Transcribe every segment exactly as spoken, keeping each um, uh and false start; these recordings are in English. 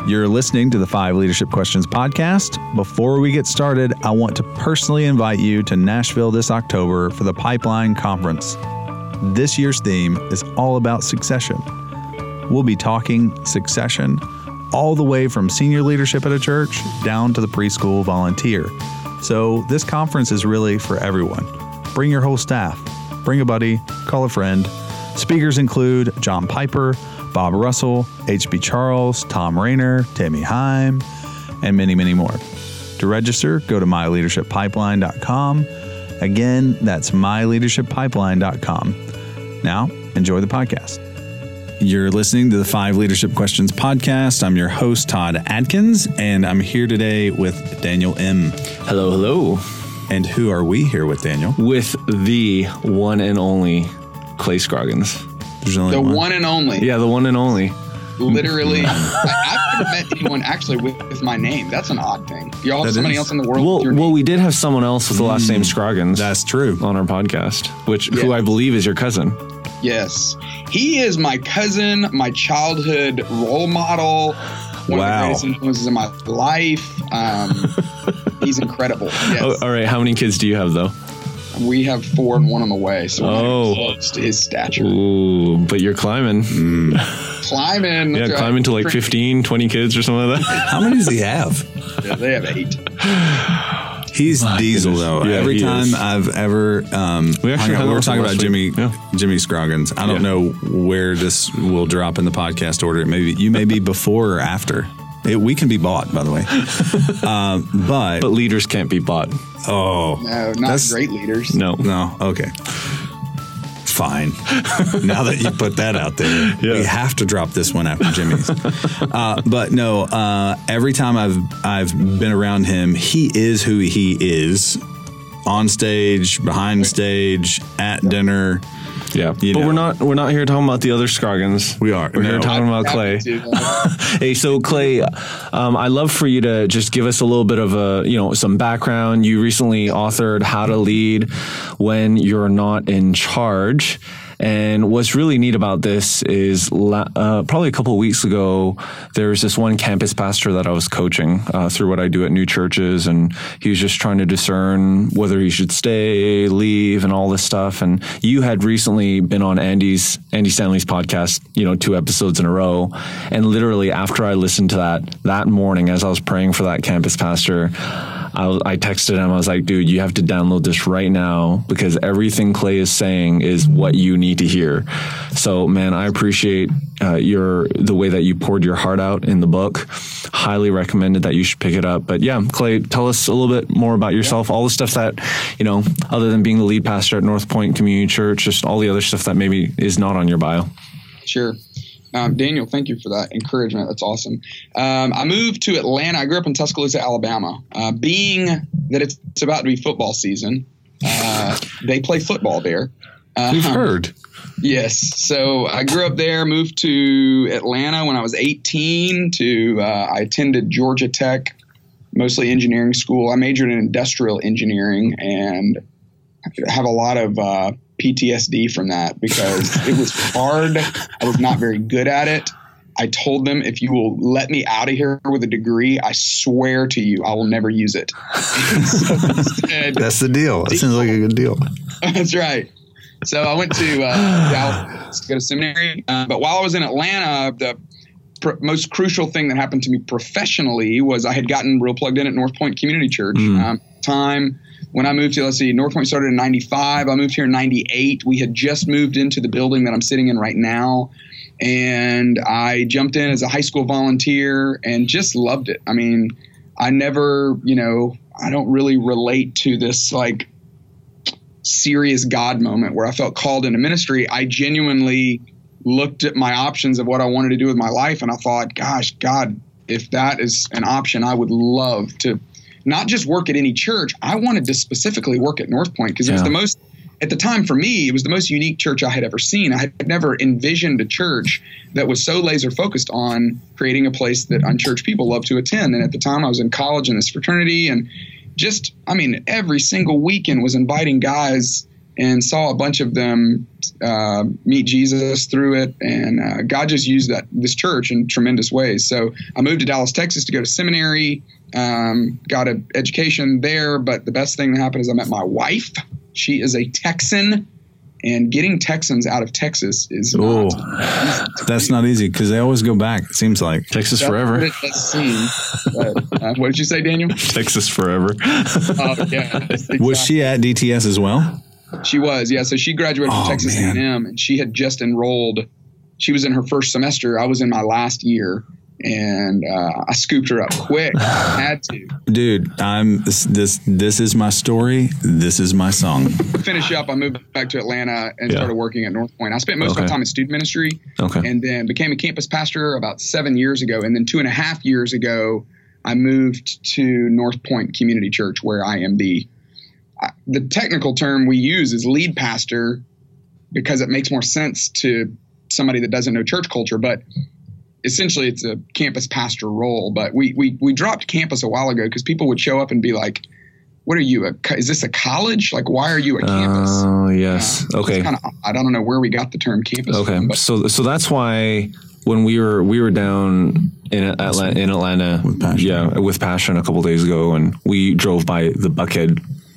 You're listening to the Five Leadership Questions podcast. Before we get started, I want to personally invite you to Nashville this October for the Pipeline Conference. This year's theme is all about succession. We'll be talking succession all the way from senior leadership at a church down to the preschool volunteer. So this conference is really for everyone. Bring your whole staff. Bring a buddy. Call a friend. Speakers include John Piper, Bob Russell, H B Charles, Tom Rayner, Tammy Heim, and many, many more. To register, go to my leadership pipeline dot com. Again, that's my leadership pipeline dot com. Now, enjoy the podcast. You're listening to the Five Leadership Questions podcast. I'm your host, Todd Adkins, and I'm here today with Daniel M. Hello, hello. And who are we here with, Daniel? With the one and only Clay Scroggins. There's only the one. one and only. Yeah, the one and only. Literally, I, I've never met anyone actually with, with my name. That's an odd thing. Do y'all have That somebody is. else in the world Well, with your well, name? we did have someone else with the last name Scroggins. That's true. On our podcast, which who Yeah. I believe is your cousin. Yes. He is my cousin, my childhood role model, one Wow. of the greatest influences in my life. Um, he's incredible. Yes. Oh, all right, how many kids do you have though? We have four and one on the way, so we're not Oh. even close to his stature. Ooh, but you're climbing. Climbing. Yeah, that's right. climbing to like fifteen, twenty kids or something like that. How many does he have? Yeah, they have eight. He's diesel, goodness. though. Yeah, Every he time is. I've ever, um, We actually hung out- hung we were out talking last about Jimmy, week. Yeah. Jimmy Scroggins. I don't Yeah. know where this will drop in the podcast order. Maybe you may be before or after. It, we can be bought, by the way. um, but, But leaders can't be bought. oh, No, not That's- great leaders. No. no, okay. Fine. Now that you put that out there, Yeah. we have to drop this one after Jimmy's. uh, but no, uh, every time I've I've been around him, he is who he is, on stage, behind stage, at dinner. Yeah, You but know. we're not we're not here talking about the other Scroggins. We are. We're No. here talking about Clay. Happy to. Hey, so Clay, um, I'd love for you to just give us a little bit of a, you know, some background. You recently authored How to Lead When You're Not in Charge. And what's really neat about this is la- uh, probably a couple of weeks ago, there was this one campus pastor that I was coaching uh, through what I do at new churches. And he was just trying to discern whether he should stay, leave, and all this stuff. And you had recently been on Andy's, Andy Stanley's podcast, you know, two episodes in a row. And literally after I listened to that, that morning, as I was praying for that campus pastor, I, was, I texted him. I was like, dude, you have to download this right now because everything Clay is saying is what you need to hear. So, man, I appreciate uh, your the way that you poured your heart out in the book. Highly recommended that you should pick it up. But yeah, Clay, tell us a little bit more about yourself, all the stuff that, you know, other than being the lead pastor at North Point Community Church, just all the other stuff that maybe is not on your bio. Sure. Um, Daniel, thank you for that encouragement. That's awesome. Um, I moved to Atlanta. I grew up in Tuscaloosa, Alabama. Uh, being that it's, it's about to be football season, uh, they play football there. Uh, We've heard. Yes. So I grew up there, moved to Atlanta when I was eighteen. To uh, I attended Georgia Tech, mostly engineering school. I majored in industrial engineering and I have a lot of uh, P T S D from that because it was hard. I was not very good at it. I told them, if you will let me out of here with a degree, I swear to you, I will never use it. So instead, That's the deal. That sounds like a good deal. that's right. So I went to uh, Dallas to go to seminary. Uh, but while I was in Atlanta, the pr- most crucial thing that happened to me professionally was I had gotten real plugged in at North Point Community Church. Mm. Um, time when I moved to, let's see, North Point started in ninety-five. I moved here in ninety-eight. We had just moved into the building that I'm sitting in right now. And I jumped in as a high school volunteer and just loved it. I mean, I never, you know, I don't really relate to this like serious God moment where I felt called into ministry. I genuinely looked at my options of what I wanted to do with my life. And I thought, gosh, God, if that is an option, I would love to not just work at any church. I wanted to specifically work at North Point because it was Yeah. the most, at the time for me, it was the most unique church I had ever seen. I had never envisioned a church that was so laser focused on creating a place that unchurched people love to attend. And at the time I was in college in this fraternity and just, I mean, every single weekend was inviting guys and saw a bunch of them uh, meet Jesus through it. And uh, God just used that this church in tremendous ways. So I moved to Dallas, Texas to go to seminary, um, got an education there. But the best thing that happened is I met my wife. She is a Texan. And getting Texans out of Texas is oh, not that's not easy because they always go back, it seems like. Texas That's forever. What it does seem. But, uh, what did you say, Daniel? Texas forever. Oh, yeah. Exactly. Was she at D T S as well? She was, yeah. So she graduated from Oh, Texas man. A and M, and she had just enrolled. She was in her first semester. I was in my last year, and uh, I scooped her up quick. I had to. Dude, I'm this, this this is my story. This is my song. To finish up, I moved back to Atlanta and Yeah. started working at North Point. I spent most Okay. of my time in student ministry, Okay. and then became a campus pastor about seven years ago. And then two and a half years ago, I moved to North Point Community Church, where I am the uh, the technical term we use is lead pastor because it makes more sense to somebody that doesn't know church culture, but essentially it's a campus pastor role. But we we we dropped campus a while ago because people would show up and be like, what are you, a, co- is this a college? Like, why are you a campus? Oh, yes. Uh, Okay. Kind of, I don't know where we got the term campus Okay. from, but So so that's why when we were we were down in Atlanta, in Atlanta, With Passion. yeah, with Passion a couple days ago, and we drove by the Buckhead,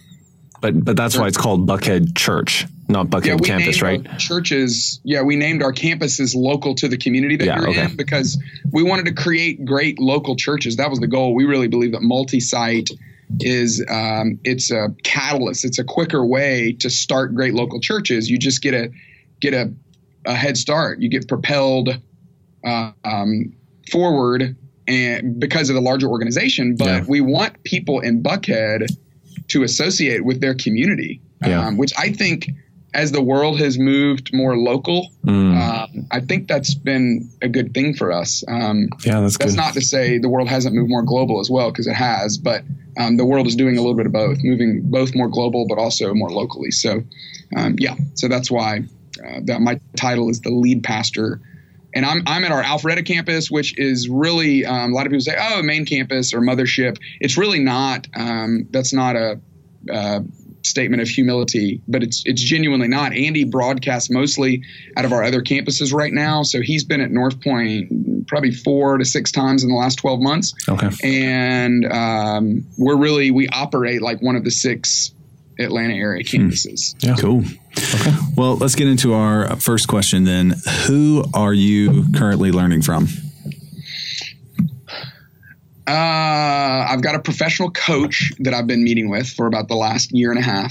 but but that's why it's called Buckhead Church, not Buckhead yeah, we Campus, named right? our churches. Yeah, we named our campuses local to the community that Yeah, you're okay. in because we wanted to create great local churches. That was the goal. We really believe that multi-site is um, it's a catalyst. It's a quicker way to start great local churches. You just get a get a, a head start. You get propelled uh, um, forward, and because of the larger organization. But Yeah. we want people in Buckhead to associate with their community, Yeah. um, which I think as the world has moved more local, Mm. um, I think that's been a good thing for us. Um, Yeah, that's that's good. not to say the world hasn't moved more global as well, because it has, but um, the world is doing a little bit of both, moving both more global, but also more locally. So, um, yeah, so that's why uh, that my title is the lead pastor. And I'm I'm at our Alpharetta campus, which is really um, a lot of people say, oh, main campus or mothership. It's really not. Um, that's not a uh, statement of humility, but it's it's genuinely not. Andy broadcasts mostly out of our other campuses right now, so he's been at North Point probably four to six times in the last twelve months. Okay. And um, we're really we operate like one of the six Atlanta area campuses. Yeah. Cool. Okay. Well, let's get into our first question then. Who are you currently learning from? Uh, I've got a professional coach that I've been meeting with for about the last year and a half.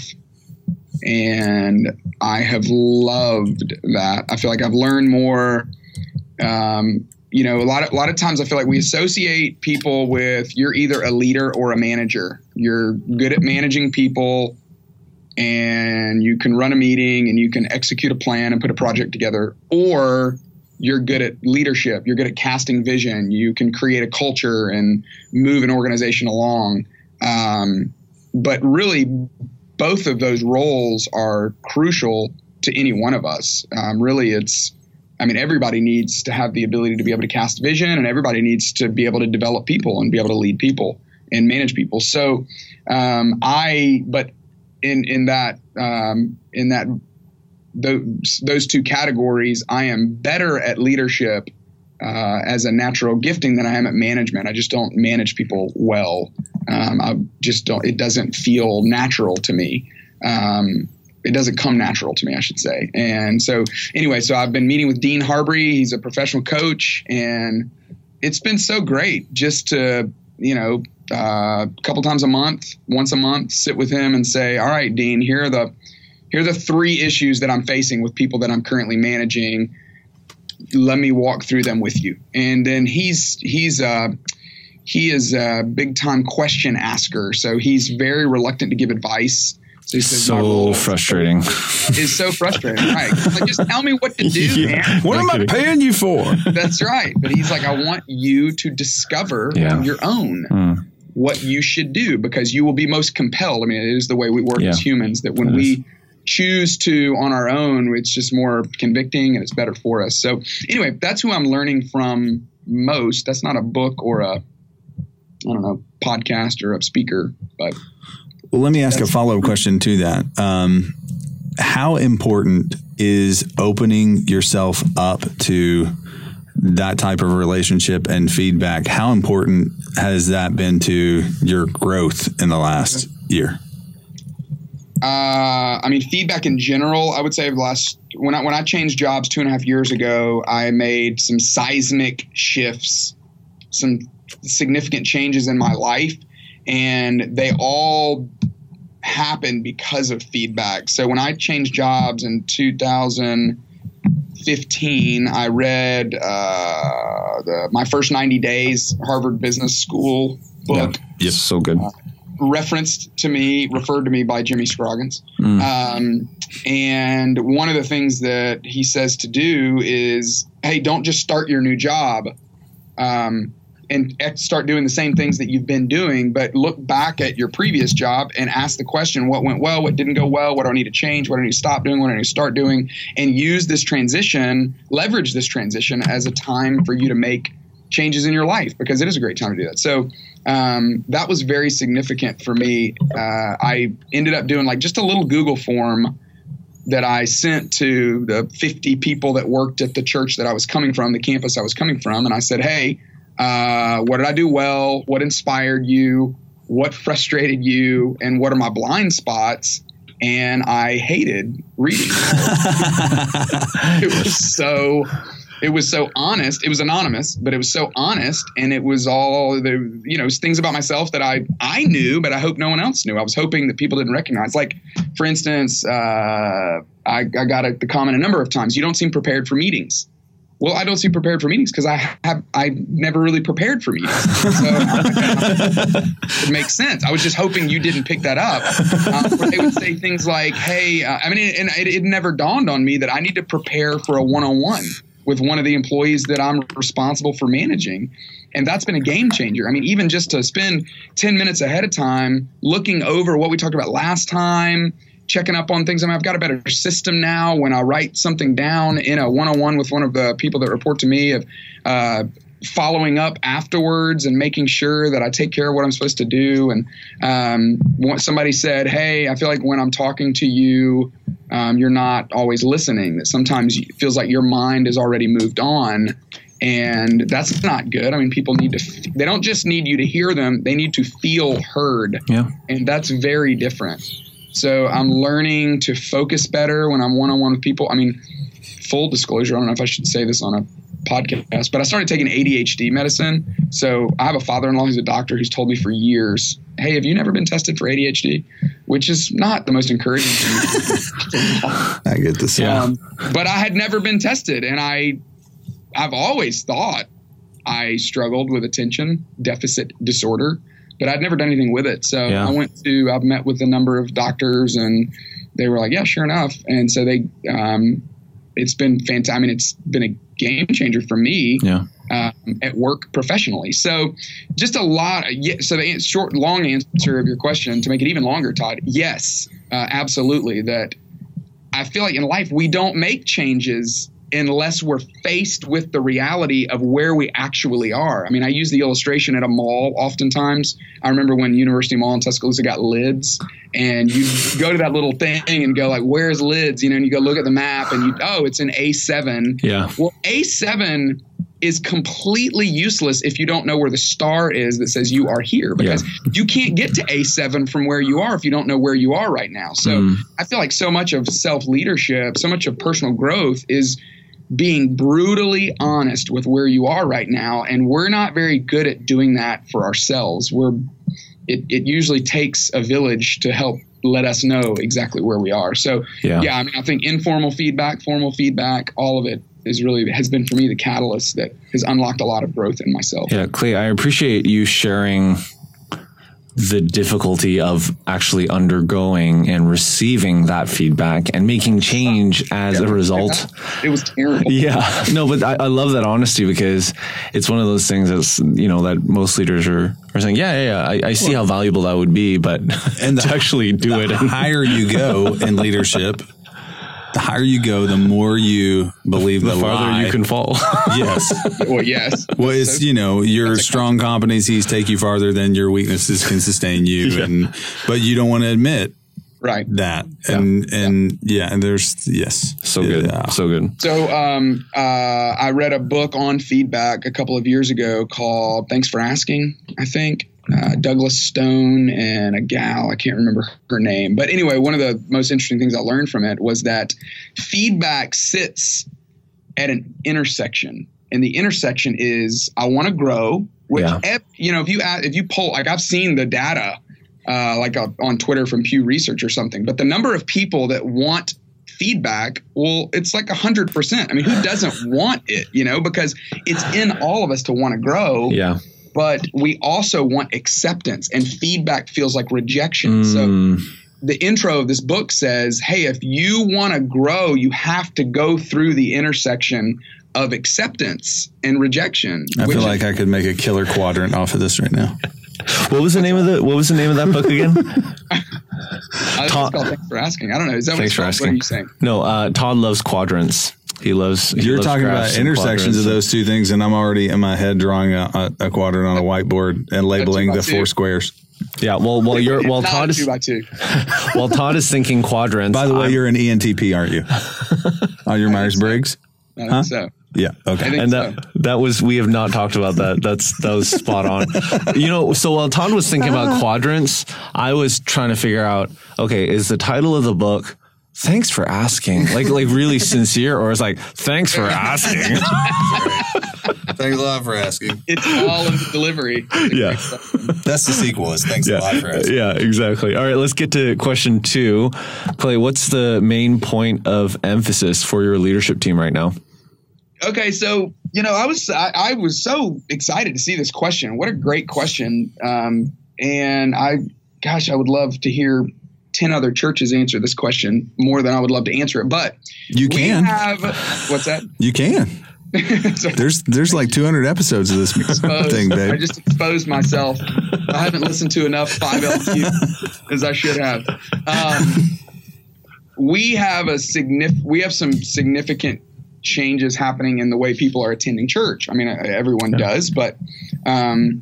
And I have loved that. I feel like I've learned more. Um, you know, a lot of, a lot of times I feel like we associate people with you're either a leader or a manager. You're good at managing people and you can run a meeting and you can execute a plan and put a project together, or you're good at leadership. You're good at casting vision. You can create a culture and move an organization along. Um, but really, both of those roles are crucial to any one of us. Um, really, it's, I mean, everybody needs to have the ability to be able to cast vision, and everybody needs to be able to develop people and be able to lead people and manage people. So um, I, but in, in that, um, in that, those, those two categories, I am better at leadership uh, as a natural gifting than I am at management. I just don't manage people well. Um, I just don't, it doesn't feel natural to me. Um, it doesn't come natural to me, I should say. And so anyway, so I've been meeting with Dean Harbury. He's a professional coach, and it's been so great just to, you know, uh, a couple times a month, once a month, sit with him and say, all right, Dean, here are the, here are the three issues that I'm facing with people that I'm currently managing. Let me walk through them with you. And then he's, he's, uh, he is a big time question asker. So he's very reluctant to give advice. So, he says, "My So role frustrating. is so frustrating." Right. Like, just tell me what to do, Yeah. man. What am I paying you for? That's right. But he's like, I want you to discover Yeah. on your own Mm. what you should do, because you will be most compelled. I mean, it is the way we work Yeah. as humans, that when It we is. choose to on our own, it's just more convicting and it's better for us. So anyway, that's who I'm learning from most. That's not a book or a, I don't know, podcast or a speaker, but Well, let me ask a follow-up question to that. Um, how important is opening yourself up to that type of relationship and feedback? How important has that been to your growth in the last year? Uh, I mean, feedback in general, I would say over the last, when I, when I changed jobs two and a half years ago, I made some seismic shifts, some significant changes in my life, and they all happened because of feedback. So when I changed jobs in two thousand fifteen, I read uh, the, my first ninety days Harvard Business School book. Yeah. Yes, so good. Uh, referenced to me, referred to me by Jimmy Scroggins. Mm. Um, and one of the things that he says to do is, hey, don't just start your new job um, and start doing the same things that you've been doing, but look back at your previous job and ask the question, what went well, what didn't go well, what do I need to change, what do I need to stop doing, what do I need to start doing, and use this transition, leverage this transition as a time for you to make changes in your life, because it is a great time to do that. So um, that was very significant for me. Uh, I ended up doing like just a little Google form that I sent to the fifty people that worked at the church that I was coming from, the campus I was coming from. And I said, hey, uh, what did I do well? What inspired you? What frustrated you? And what are my blind spots? And I hated reading. It was so... It was so honest. It was anonymous, but it was so honest. And it was all the, you know, things about myself that I, I knew, but I hope no one else knew. I was hoping that people didn't recognize. Like, for instance, uh, I, I got a, the comment a number of times, you don't seem prepared for meetings. Well, I don't seem prepared for meetings because I have, I never really prepared for meetings. So it makes sense. I was just hoping you didn't pick that up. Um, where they would say things like, hey, uh, I mean, it, and it, it never dawned on me that I need to prepare for a one-on-one with one of the employees that I'm responsible for managing. And that's been a game changer. I mean, even just to spend ten minutes ahead of time, looking over what we talked about last time, checking up on things. I mean, I've got a better system now when I write something down in a one-on-one with one of the people that report to me, of uh, following up afterwards and making sure that I take care of what I'm supposed to do. And um, somebody said, hey, I feel like when I'm talking to you, um, you're not always listening, that sometimes it feels like your mind has already moved on. And that's not good. I mean, people need to, they don't just need you to hear them, they need to feel heard. Yeah. And that's very different. So I'm learning to focus better when I'm one-on-one with people. I mean, full disclosure, I don't know if I should say this on a podcast, but I started taking A D H D medicine. So I have a father-in-law who's a doctor who's told me for years, hey, have you never been tested for A D H D? Which is not the most encouraging thing. I get this. Yeah. Um, but I had never been tested, and I, I've always thought I struggled with attention deficit disorder, but I'd never done anything with it. So yeah. I went to, I've met with a number of doctors, and they were like, yeah, sure enough. And so they, um, it's been fantastic. I mean, it's been a game changer for me yeah. um, at work professionally. So just a lot. Of, yeah, so the short, long answer of your question, to make it even longer, Todd, yes, uh, absolutely. That I feel like in life, we don't make changes unless we're faced with the reality of where we actually are. I mean, I use the illustration at a mall oftentimes. I remember when University Mall in Tuscaloosa got lids, and you go to that little thing and go like, where's lids? You know, and you go look at the map and you, oh, it's in A seven. Yeah. Well, A seven is completely useless if you don't know where the star is that says you are here, because yeah. you can't get to A seven from where you are if you don't know where you are right now. So mm. I feel like so much of self-leadership, so much of personal growth is being brutally honest with where you are right now. And we're not very good at doing that for ourselves. We're, it, it usually takes a village to help let us know exactly where we are. So yeah. yeah, I mean, I think informal feedback, formal feedback, all of it is really, has been for me the catalyst that has unlocked a lot of growth in myself. Yeah, Clay, I appreciate you sharing the difficulty of actually undergoing and receiving that feedback and making change as yeah, a result. It was terrible. Yeah, no, but I, I love that honesty, because it's one of those things that's, you know, that most leaders are, are saying, yeah, yeah, yeah, I, I see well, how valuable that would be, but and to the, actually do the it. The higher you go in leadership, the higher you go, the more you believe the, the farther lie. You can fall. Yes. Well, yes. Well, it's, you know, your strong competencies take you farther than your weaknesses can sustain you. Yeah. And, but you don't want to admit Right. that. And, Yeah. and yeah, and there's, yes. So good. Yeah. So good. So um, uh, I read a book on feedback a couple of years ago called Thanks for Asking, I think. Uh, Douglas Stone and a gal, I can't remember her name. But anyway, one of the most interesting things I learned from it was that feedback sits at an intersection. And the intersection is I want to grow, which, Yeah. ev- you know, if you add, if you poll, like I've seen the data uh, like a, on Twitter from Pew Research or something, but the number of people that want feedback, well, it's like one hundred percent. I mean, who doesn't want it, you know, because it's in all of us to want to grow. Yeah. But we also want acceptance, and feedback feels like rejection. So Mm. the intro of this book says, hey, if you want to grow, you have to go through the intersection of acceptance and rejection. I which feel is- like I could make a killer quadrant off of this right now. What was the name of the What was the name of that book again? I think Todd- it's called Thanks for Asking. I don't know. Is that what Thanks it's for called? asking. What are you saying? No, uh, Todd loves quadrants. He loves. he You're loves talking about graphs and intersections of quadrants. those two things, and I'm already in my head drawing a, a, a quadrant on a whiteboard and labeling by the four two. squares. Yeah. Well, while you're while Not Todd a is two by two. while Todd is thinking quadrants. By the way, I'm- you're an E N T P, aren't you? On your Myers Briggs? I think Huh? so. Yeah. I Okay. think and so. that that was we have not talked about that. That's that was spot on. You know, so while Todd was thinking about quadrants, I was trying to figure out, okay, is the title of the book "Thanks for Asking" like like really sincere, or is like "Thanks for asking"? Thanks a lot for asking. It's all in the delivery. Yeah. That's the sequel. Is thanks a lot for asking. Yeah, exactly. All right, let's get to question two. Clay, what's the main point of emphasis for your leadership team right now? Okay, so you know, I was I, I was so excited to see this question. What a great question! Um, and I, gosh, I would love to hear ten other churches answer this question more than I would love to answer it. But You we can. have what's that? You can. So, There's there's like two hundred episodes of this exposed. thing, I babe. just exposed myself. I haven't listened to enough five L Q as I should have. Um, we have a signif- We have some significant changes happening in the way people are attending church. I mean, everyone does, but um,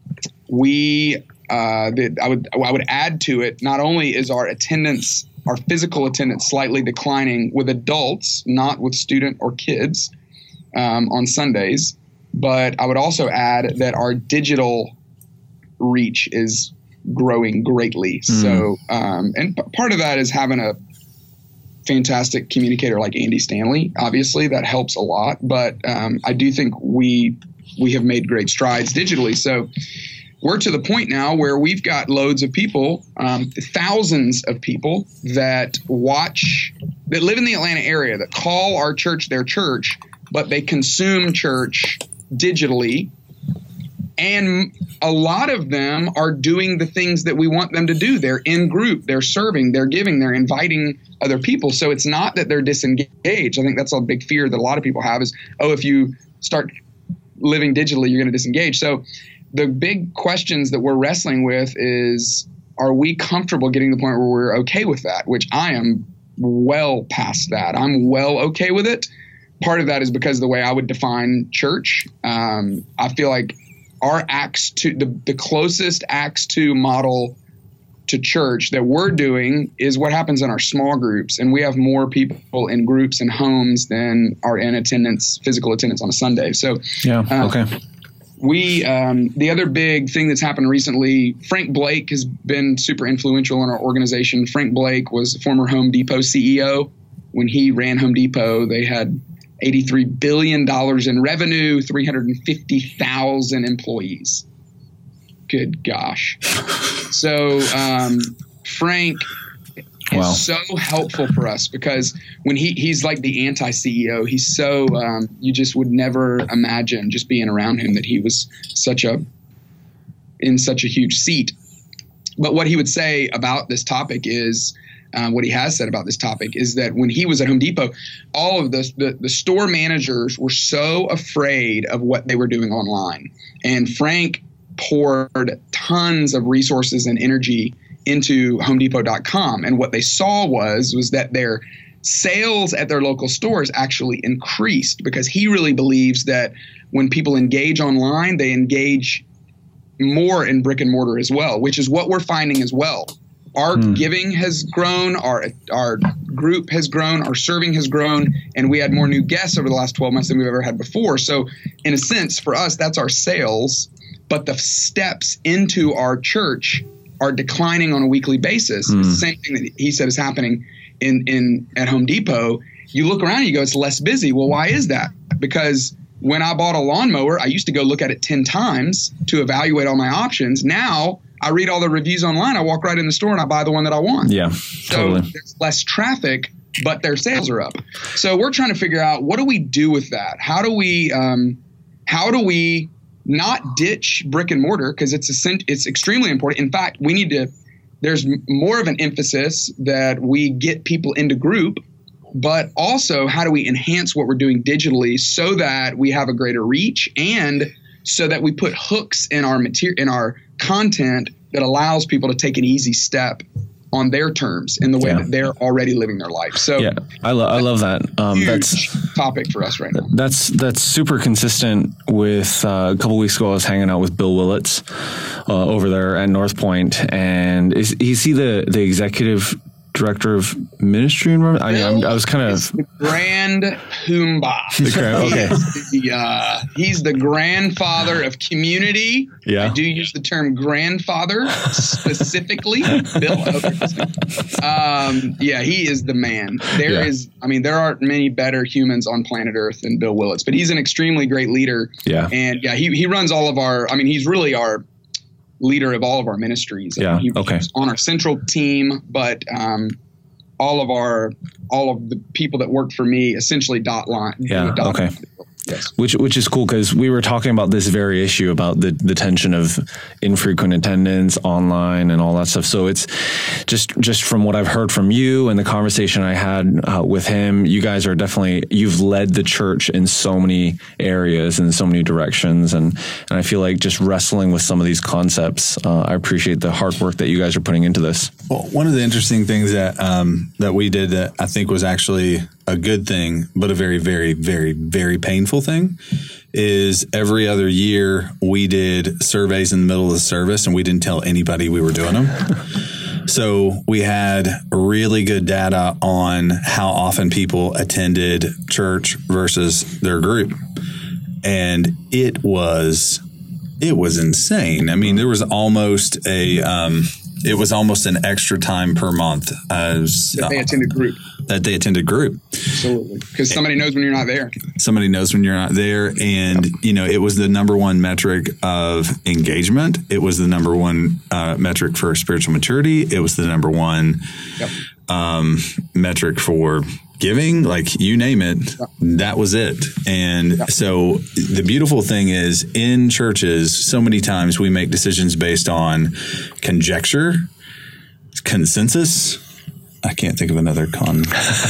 we. Uh, the, I would I would add to it. Not only is our attendance, our physical attendance, slightly declining with adults, not with student or kids. Um, on Sundays, but I would also add that our digital reach is growing greatly. Mm. So, um, and p- part of that is having a fantastic communicator like Andy Stanley. Obviously, that helps a lot. But um, I do think we we have made great strides digitally. So we're to the point now where we've got loads of people, um, thousands of people that watch, that live in the Atlanta area, that call our church their church, but they consume church digitally. And a lot of them are doing the things that we want them to do. They're in group, they're serving, they're giving, they're inviting other people. So it's not that they're disengaged. I think that's a big fear that a lot of people have is, oh, if you start living digitally, you're going to disengage. So the big questions that we're wrestling with is, are we comfortable getting to the point where we're okay with that? Which I am well past that. I'm well okay with it. Part of that is because of the way I would define church. Um, I feel like our Acts two, the, the closest Acts two model to church that we're doing is what happens in our small groups. And we have more people in groups and homes than are in attendance, physical attendance on a Sunday. So yeah, uh, okay. We, um, the other big thing that's happened recently, Frank Blake has been super influential in our organization. Frank Blake was the former Home Depot C E O. When he ran Home Depot, they had eighty-three billion dollars in revenue, three hundred fifty thousand employees. Good gosh. So um, Frank is Wow. so helpful for us because when he he's like the anti-C E O. He's so um, you just would never imagine just being around him that he was such a in such a huge seat. But what he would say about this topic is uh, what he has said about this topic is that when he was at Home Depot, all of the, the the store managers were so afraid of what they were doing online, and Frank poured tons of resources and energy into home depot dot com. And what they saw was, was that their sales at their local stores actually increased because he really believes that when people engage online, they engage more in brick and mortar as well, which is what we're finding as well. our hmm. giving has grown, our our group has grown, our serving has grown, and we had more new guests over the last twelve months than we've ever had before. So in a sense, for us, that's our sales, but the steps into our church are declining on a weekly basis. Hmm. It's the same thing that he said is happening in, in at Home Depot. You look around and you go, it's less busy. Well, why is that? Because when I bought a lawnmower, I used to go look at it ten times to evaluate all my options. Now I read all the reviews online. I walk right in the store and I buy the one that I want. Yeah, so totally. There's less traffic, but their sales are up. So we're trying to figure out, what do we do with that? How do we, um, how do we not ditch brick and mortar? Because it's a, it's extremely important. In fact, we need to. There's more of an emphasis that we get people into group. But also, how do we enhance what we're doing digitally so that we have a greater reach, and so that we put hooks in our material, in our content that allows people to take an easy step on their terms in the way yeah. that they're already living their life. So yeah, I, lo- I love that. Um, huge that's topic for us right now. That's that's super consistent with uh, a couple weeks ago. I was hanging out with Bill Willits uh, over there at North Point, and is, is he the the executive director of ministry? And I mean, I'm, I was kind of the grand Hoomba. The grand, okay. He's the, uh, he's the grandfather of community. Yeah. I do use the term grandfather specifically. Bill um, yeah, he is the man. There yeah. is, I mean, there aren't many better humans on planet Earth than Bill Willits, but he's an extremely great leader. Yeah. And yeah, he, he runs all of our, I mean, he's really our leader of all of our ministries. Yeah. He, okay. He's on our central team, but um, all of our all of the people that work for me essentially dot line. Yeah. Dot okay. line. Yes. Which which is cool, because we were talking about this very issue about the, the tension of infrequent attendance online and all that stuff. So it's just just from what I've heard from you and the conversation I had uh, with him, you guys are definitely, you've led the church in so many areas and so many directions. And, and I feel like just wrestling with some of these concepts, uh, I appreciate the hard work that you guys are putting into this. Well, one of the interesting things that um, that we did that I think was actually a good thing, but a very, very, very, very painful thing, is every other year we did surveys in the middle of the service, and we didn't tell anybody we were doing them. So we had really good data on how often people attended church versus their group. And it was, it was insane. I mean, there was almost a, um, it was almost an extra time per month as that they attended group. That they attended group. Absolutely. Because somebody knows when you're not there. Somebody knows when you're not there. And, you know, it was the number one metric of engagement. It was the number one uh, metric for spiritual maturity. It was the number one yep. um, metric for giving, like you name it, yep. that was it. And yep. so the beautiful thing is, in churches, so many times we make decisions based on conjecture, consensus. I can't think of another con.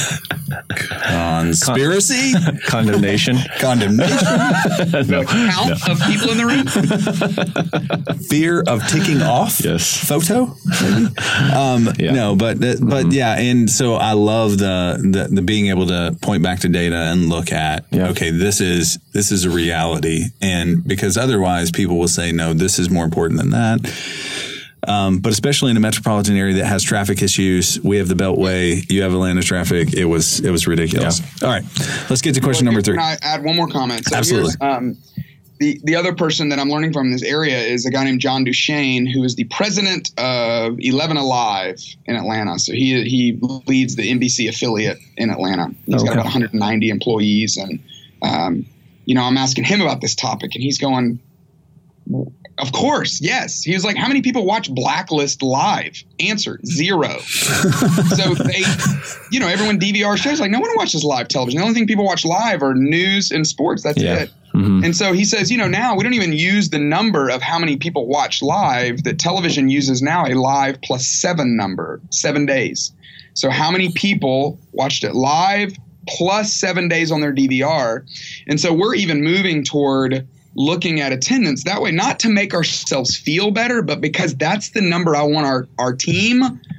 Conspiracy? Con- condemnation? Condemnation? no, count no. of people in the room? Fear of ticking off? Yes. Photo? Maybe? Um, yeah. No, but but mm-hmm. yeah, and so I love the, the the being able to point back to data and look at, yeah. okay, this is this is a reality, and because otherwise people will say, no, this is more important than that. Um, but especially in a metropolitan area that has traffic issues, we have the Beltway, you have Atlanta traffic. It was it was ridiculous. Yeah. All right, let's get to question well, number three. Can I add one more comment? So Absolutely. Um, the the other person that I'm learning from in this area is a guy named John Duchesne, who is the president of eleven Alive in Atlanta. So he he leads the N B C affiliate in Atlanta. He's okay. got about one hundred ninety employees, and um, you know, I'm asking him about this topic, and he's going, of course, yes. He was like, how many people watch Blacklist live? Answer, zero. So they, you know, everyone D V R shows, like, no one watches live television. The only thing people watch live are news and sports. That's yeah. it. Mm-hmm. And so he says, you know, now we don't even use the number of how many people watch live. That television uses now a live plus seven number, seven days. So how many people watched it live plus seven days on their D V R? And so we're even moving toward looking at attendance that way, not to make ourselves feel better, but because that's the number I want our, our team,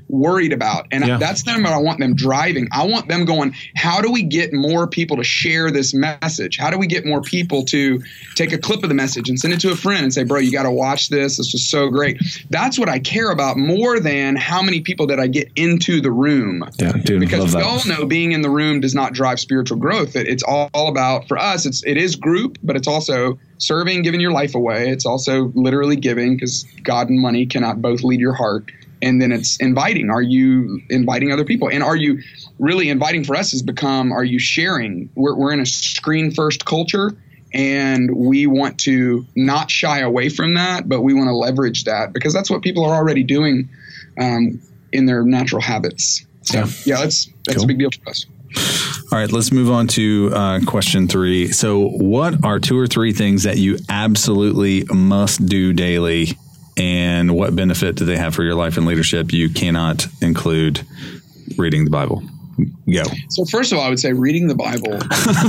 worried about. And Yeah. that's not what I want them driving. I want them going, how do we get more people to share this message? How do we get more people to take a clip of the message and send it to a friend and say, bro, you got to watch this. This was so great. That's what I care about more than how many people that I get into the room. Yeah, dude, because love we that. all know being in the room does not drive spiritual growth. It, it's all, all about, for us, it's, it is group, but it's also serving, giving your life away. It's also literally giving, because God and money cannot both lead your heart. And then it's inviting. Are you inviting other people? And are you really inviting? For us has become, are you sharing? We're, we're in a screen first culture, and we want to not shy away from that, but we want to leverage that because that's what people are already doing um, in their natural habits. So Yeah. yeah, that's, that's Cool. a big deal for us. All right, let's move on to uh, question three. So what are two or three things that you absolutely must do daily, and what benefit do they have for your life and leadership? You cannot include reading the Bible. Go. So first of all, I would say reading the Bible.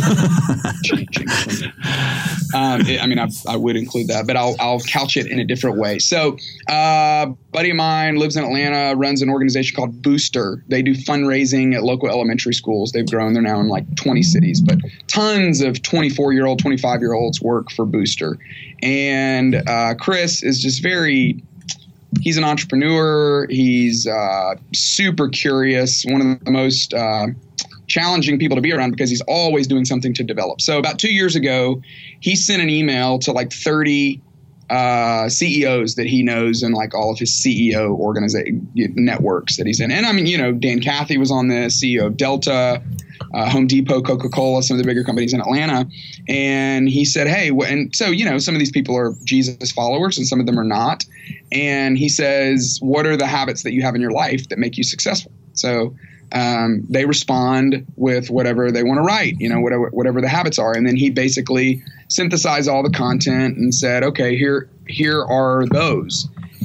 changing for me. Um, it, I mean, I, I would include that, but I'll, I'll couch it in a different way. So uh, a buddy of mine lives in Atlanta, runs an organization called Booster. They do fundraising at local elementary schools. They've grown. They're now in like twenty cities, but tons of twenty-four-year-old, twenty-five-year-olds work for Booster. And uh, Chris is just very... He's an entrepreneur. He's uh, super curious, one of the most uh, challenging people to be around because he's always doing something to develop. So about two years ago, he sent an email to like thirty uh, C E Os that he knows and like all of his C E O organization networks that he's in. And I mean, you know, Dan Cathy was on this, C E O of Delta, uh, Home Depot, Coca-Cola, some of the bigger companies in Atlanta. And he said, hey, wh- and so, you know, some of these people are Jesus followers and some of them are not. And he says, what are the habits that you have in your life that make you successful? So um, they respond with whatever they want to write, you know, whatever, whatever the habits are. And then he basically synthesized all the content and said, okay, here, here are those.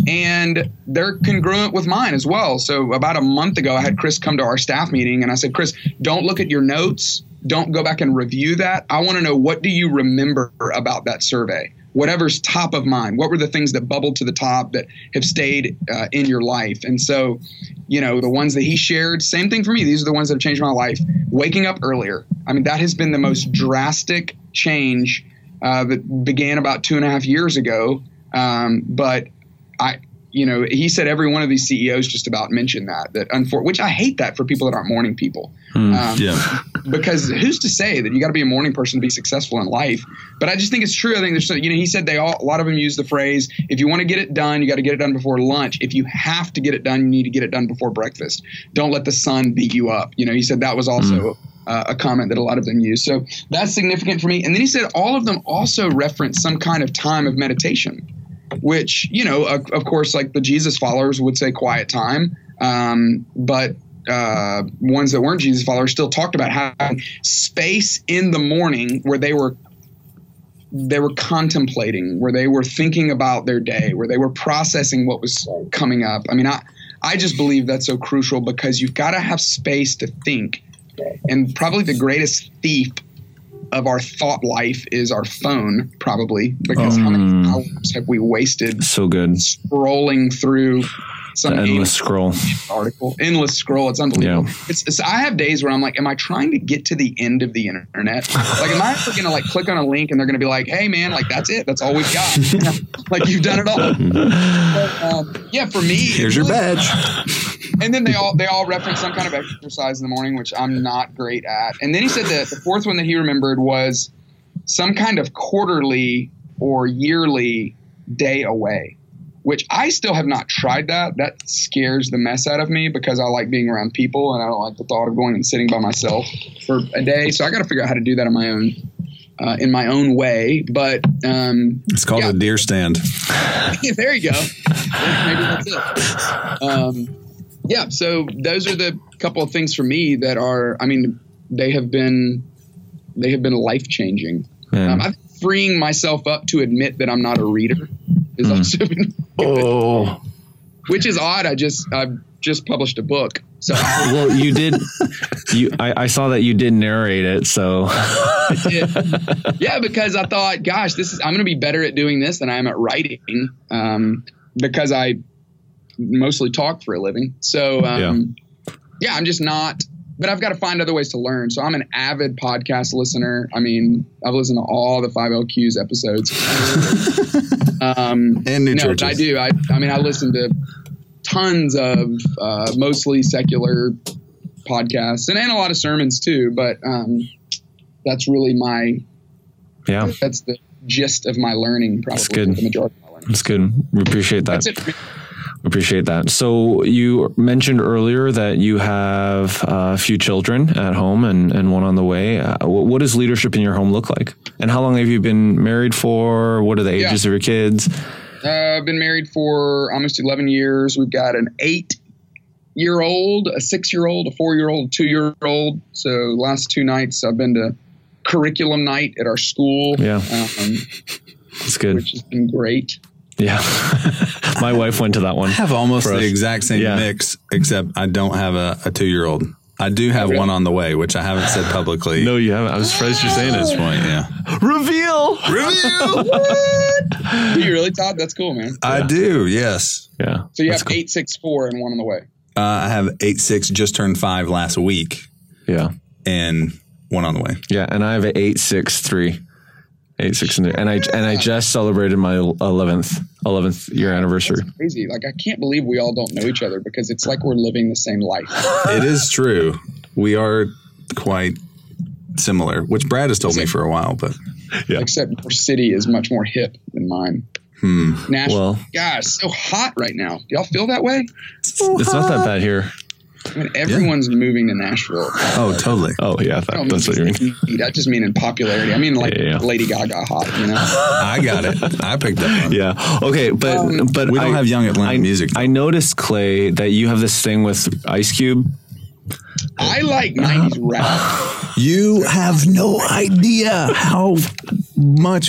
And they're congruent with mine as well. So about a month ago, I had Chris come to our staff meeting and I said, Chris, don't look at your notes. Don't go back and review that. I want to know, what do you remember about that survey? Whatever's top of mind. What were the things that bubbled to the top that have stayed uh, in your life? And so, you know, the ones that he shared, same thing for me. These are the ones that have changed my life. Waking up earlier. I mean, that has been the most drastic change uh, that began about two and a half years ago. Um, but I, you know, he said every one of these C E Os just about mentioned that, that unfor- which I hate that for people that aren't morning people. Hmm, um, yeah. Because who's to say that you got to be a morning person to be successful in life? But I just think it's true. I think there's, you know, he said they all, a lot of them use the phrase, if you want to get it done, you got to get it done before lunch. If you have to get it done, you need to get it done before breakfast. Don't let the sun beat you up. You know, he said that was also mm. uh, a comment that a lot of them use. So that's significant for me. And then he said all of them also reference some kind of time of meditation, which, you know, of, of course, like the Jesus followers would say quiet time. Um, but uh, ones that weren't Jesus followers still talked about having space in the morning where they were they were contemplating, where they were thinking about their day, where they were processing what was coming up. I mean, I, I just believe that's so crucial because you've got to have space to think. And probably the greatest thief of our thought life is our phone, probably, because um, how many hours have we wasted so good scrolling through some the endless scroll article, endless scroll. It's unbelievable. Yeah. It's, it's, I have days where I'm like, am I trying to get to the end of the internet? Like, am I ever going to like click on a link and they're going to be like, hey man, like that's it. That's all we've got. Like you've done it all. But, um, yeah. For me, here's your badge. And then they all they all reference some kind of exercise in the morning, which I'm not great at. And then he said that the fourth one that he remembered was some kind of quarterly or yearly day away, which I still have not tried that. That scares the mess out of me because I like being around people and I don't like the thought of going and sitting by myself for a day. So I got to figure out how to do that on my own, uh, in my own way. But um, it's called yeah. a deer stand. There you go. Maybe that's it. Um, Yeah, so those are the couple of things for me that are, I mean, they have been, they have been life changing. Um, I've been freeing myself up to admit that I'm not a reader has mm. also been, oh, which is odd. I just, I've just published a book. So well, you did, you, I, I saw that you did narrate it. So I did. Yeah, because I thought, gosh, this is, I'm going to be better at doing this than I am at writing. Um, because I, mostly talk for a living. So, um, yeah. yeah, I'm just not, but I've got to find other ways to learn. So I'm an avid podcast listener. I mean, I've listened to all the five L Qs episodes. um, and new no, churches. I do. I, I mean, I listen to tons of uh, mostly secular podcasts and, and a lot of sermons too. But um, that's really my, yeah, that's the gist of my learning. Probably that's good. The majority of my learning. That's good. We appreciate that. That's it for me. Appreciate that. So you mentioned earlier that you have a few children at home and, and one on the way. Uh, what does leadership in your home look like? And how long have you been married for? What are the ages yeah. of your kids? Uh, I've been married for almost eleven years. We've got an eight-year-old, a six-year-old, a four-year-old, a two-year-old. So last two nights I've been to curriculum night at our school. Yeah, um, that's good. Which has been great. Yeah. My wife went to that one. I have almost the exact same yeah. mix, except I don't have a, a two-year-old. I do have really? one on the way, which I haven't said publicly. No, you haven't. I was surprised you're saying at this it. point, yeah. Reveal! Reveal! What? Do you really, Todd? That's cool, man. I yeah. do, yes. Yeah. So you That's have cool. eight six four and one on the way. Uh, I have eight six, just turned five last week. Yeah. And one on the way. Yeah, and I have an eight six three. Eight six and and I and I just celebrated my eleventh eleventh year anniversary. That's crazy! Like I can't believe we all don't know each other because it's like we're living the same life. It is true. We are quite similar, which Brad has told me for a while, but yeah. Except your city is much more hip than mine. Hmm. Nashville, well, God, it's so hot right now. Do y'all feel that way? So it's hot. Not that bad here. I mean, everyone's yeah. moving to Nashville. Oh, totally. Oh, yeah. That, that's what you mean. I just mean in popularity. I mean like yeah, yeah. Lady Gaga hot, you know? I got it. I picked up on it. Yeah. Okay. But, um, but we don't I, have young Atlanta I, music. Though. I noticed, Clay, that you have this thing with Ice Cube. I like nineties rap. You have no idea how much.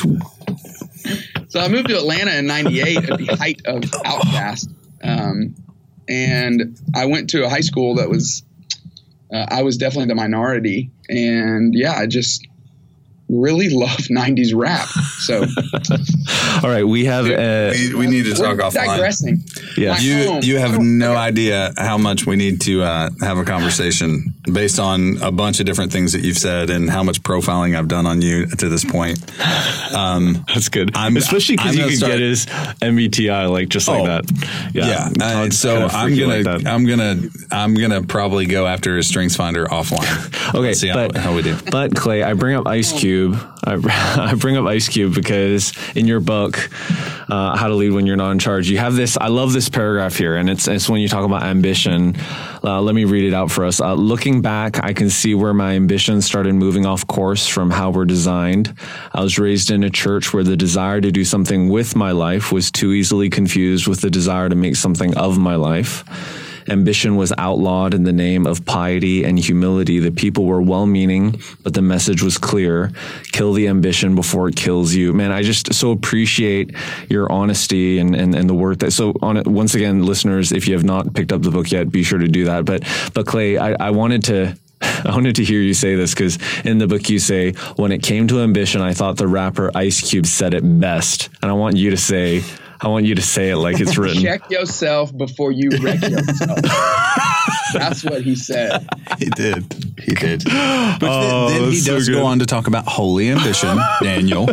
So I moved to Atlanta in ninety-eight at the height of Outkast. Um, and I went to a high school that was, uh, I was definitely the minority. And yeah, I just really love nineties rap. So, all right, we have. Uh, we, we need to talk offline. Digressing. Yeah, you you have no idea how much we need to uh, have a conversation based on a bunch of different things that you've said and how much profiling I've done on you to this point. Um, That's good, I'm, especially because you could start, get his M B T I like just like oh, that. Yeah, yeah. Uh, so I'm gonna like I'm gonna I'm gonna probably go after his Strengths Finder offline. Okay, see but, how, how we do. But Clay, I bring up Ice Cube. I, I bring up Ice Cube because in your book, uh, How to Lead When You're Not in Charge, you have this. I love this paragraph here, and it's it's when you talk about ambition. Uh, let me read it out for us. Uh, Looking back, I can see where my ambition started moving off course from how we're designed. I was raised in a church where the desire to do something with my life was too easily confused with the desire to make something of my life. Ambition was outlawed in the name of piety and humility. The people were well-meaning, but the message was clear. Kill the ambition before it kills you. Man, I just so appreciate your honesty and, and, and the work that, so on it, once again, listeners, if you have not picked up the book yet, be sure to do that. But, but Clay, I, I wanted to, I wanted to hear you say this because in the book you say, when it came to ambition, I thought the rapper Ice Cube said it best. And I want you to say, I want you to say it like it's written. Check yourself before you wreck yourself. That's what he said. He did. He did. But oh, then, then he does so go on to talk about holy ambition, Daniel.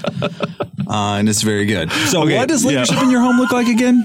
Uh, and it's very good. So okay, what does leadership yeah. in your home look like again?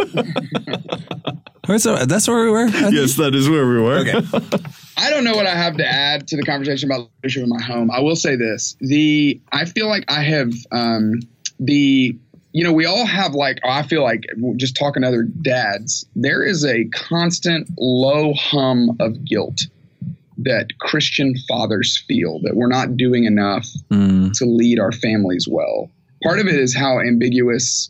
So that's where we were? Yes, that is where we were. Okay. I don't know what I have to add to the conversation about leadership in my home. I will say this. The I feel like I have um, the... You know, we all have like, I feel like just talking to other dads, there is a constant low hum of guilt that Christian fathers feel that we're not doing enough mm. to lead our families well. Part of it is how ambiguous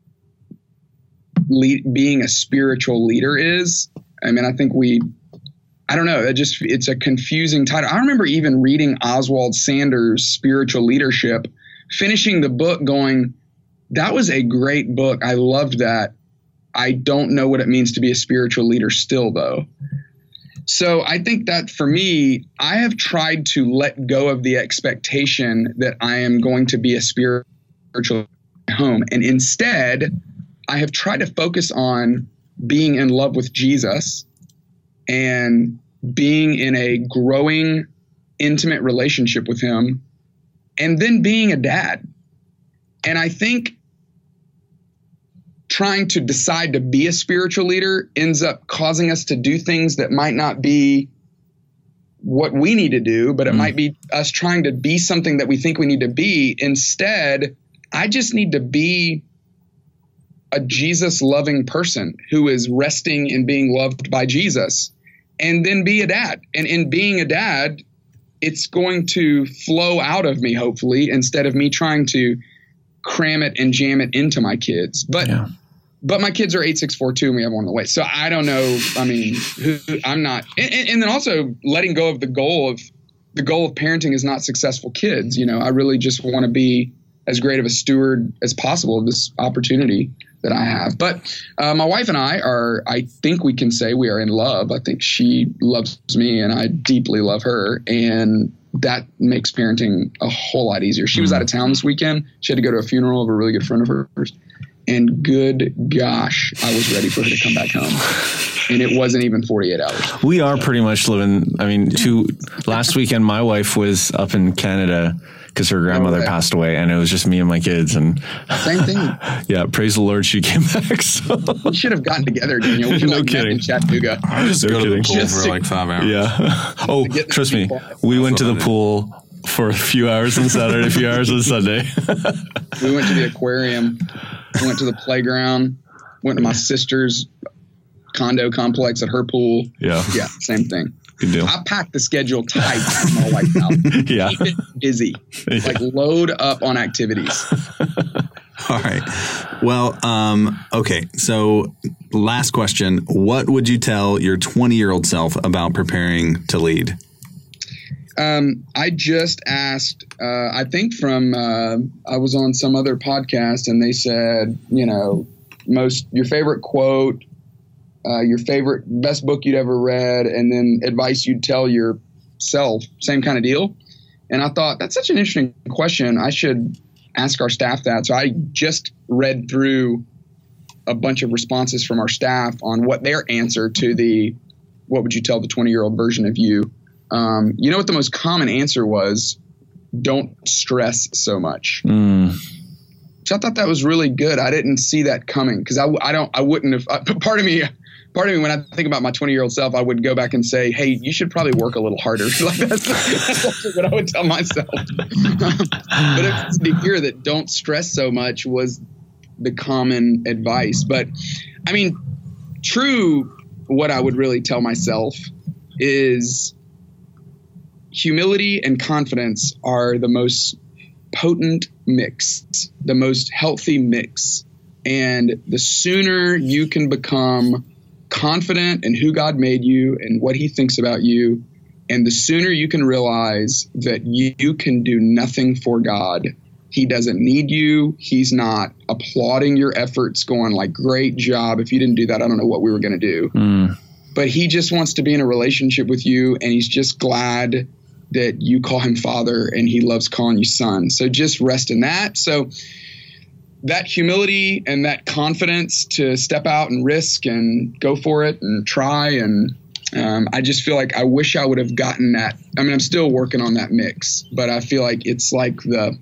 lead, being a spiritual leader is. I mean, I think we, I don't know, it just, it's a confusing title. I remember even reading Oswald Sanders' Spiritual Leadership, finishing the book going, that was a great book. I loved that. I don't know what it means to be a spiritual leader still, though. So I think that for me, I have tried to let go of the expectation that I am going to be a spiritual home. And instead, I have tried to focus on being in love with Jesus and being in a growing, intimate relationship with him, and then being a dad. And I think trying to decide to be a spiritual leader ends up causing us to do things that might not be what we need to do, but it mm. might be us trying to be something that we think we need to be. Instead, I just need to be a Jesus loving person who is resting in being loved by Jesus, and then be a dad. And in being a dad, it's going to flow out of me, hopefully, instead of me trying to cram it and jam it into my kids. But yeah. But my kids are eight, six, four, two, and we have one on the way. So I don't know. I mean, who, I'm not. And, and then also letting go of the goal of the goal of parenting is not successful kids. You know, I really just want to be as great of a steward as possible of this opportunity that I have. But uh, my wife and I are, I think we can say we are in love. I think she loves me and I deeply love her. And that makes parenting a whole lot easier. She was out of town this weekend. She had to go to a funeral of a really good friend of hers. And good gosh, I was ready for her to come back home. And it wasn't even forty-eight hours. We are pretty much living, I mean, two, last weekend, my wife was up in Canada because her grandmother oh, passed away, and it was just me and my kids. And same thing. Yeah, praise the Lord, she came back. So. We should have gotten together, Daniel. We should no like kidding. In Chattanooga. I just no go kidding. to the pool for like five hours. Yeah. Oh, trust me, we went to the pool for a few hours on Saturday, a few hours on Sunday. We went to the aquarium. We went to the playground. Went to my sister's condo complex at her pool. Yeah. Yeah, same thing. Good deal. I packed the schedule tight for my wife out. Yeah. Keep it busy. Yeah. Like load up on activities. All right. Well, um, okay. So last question. What would you tell your twenty-year-old self about preparing to lead? Um, I just asked, uh, I think from, uh, I was on some other podcast and they said, you know, most, your favorite quote, uh, your favorite, best book you'd ever read, and then advice you'd tell yourself, same kind of deal. And I thought that's such an interesting question. I should ask our staff that. So I just read through a bunch of responses from our staff on what their answer to the, what would you tell the twenty year old version of you? Um, you know what the most common answer was? Don't stress so much. Mm. So I thought that was really good. I didn't see that coming because I, I don't, I wouldn't have, uh, part of me, part of me, when I think about my twenty year old self, I would go back and say, hey, you should probably work a little harder. Like that's, that's also what I would tell myself. But it's to hear that don't stress so much was the common advice. But I mean, true, what I would really tell myself is humility and confidence are the most potent mix, the most healthy mix. And the sooner you can become confident in who God made you and what he thinks about you, and the sooner you can realize that you, you can do nothing for God. He doesn't need you. He's not applauding your efforts going like, great job. If you didn't do that, I don't know what we were going to do. Mm. But he just wants to be in a relationship with you, and he's just glad that you call him father and he loves calling you son. So just rest in that. So that humility and that confidence to step out and risk and go for it and try. And um, I just feel like I wish I would have gotten that. I mean, I'm still working on that mix, but I feel like it's like the,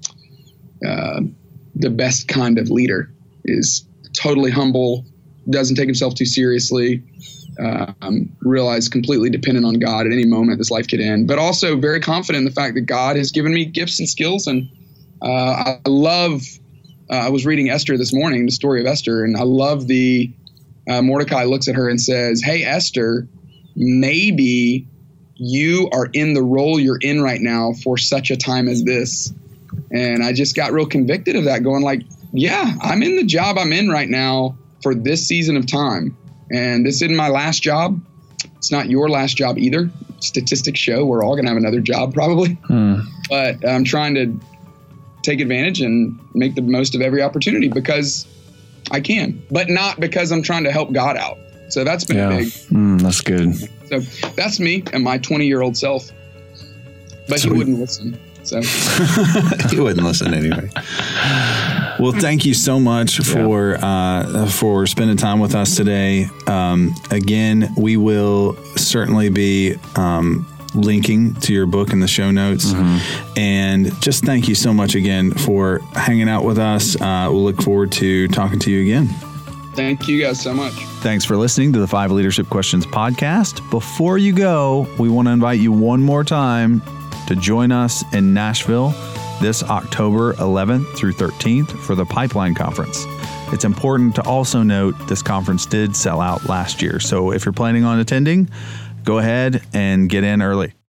uh, the best kind of leader is totally humble, doesn't take himself too seriously, Um, realize completely dependent on God at any moment this life could end, but also very confident in the fact that God has given me gifts and skills. And uh, I love, uh, I was reading Esther this morning, the story of Esther, and I love the uh, Mordecai looks at her and says, hey, Esther, maybe you are in the role you're in right now for such a time as this. And I just got real convicted of that, going like, yeah, I'm in the job I'm in right now for this season of time. And this isn't my last job. It's not your last job either. Statistics show we're all going to have another job probably. Hmm. But I'm trying to take advantage and make the most of every opportunity because I can, but not because I'm trying to help God out. So that's been yeah. big. Mm, that's good. So that's me and my twenty-year-old self. But Sweet. He wouldn't listen. So he wouldn't listen anyway. Well, thank you so much for uh, for spending time with us today. Um, again, we will certainly be um, linking to your book in the show notes. Mm-hmm. And just thank you so much again for hanging out with us. Uh, we'll look forward to talking to you again. Thank you guys so much. Thanks for listening to the Five Leadership Questions podcast. Before you go, we want to invite you one more time to join us in Nashville this October eleventh through thirteenth for the Pipeline Conference. It's important to also note this conference did sell out last year. So if you're planning on attending, go ahead and get in early.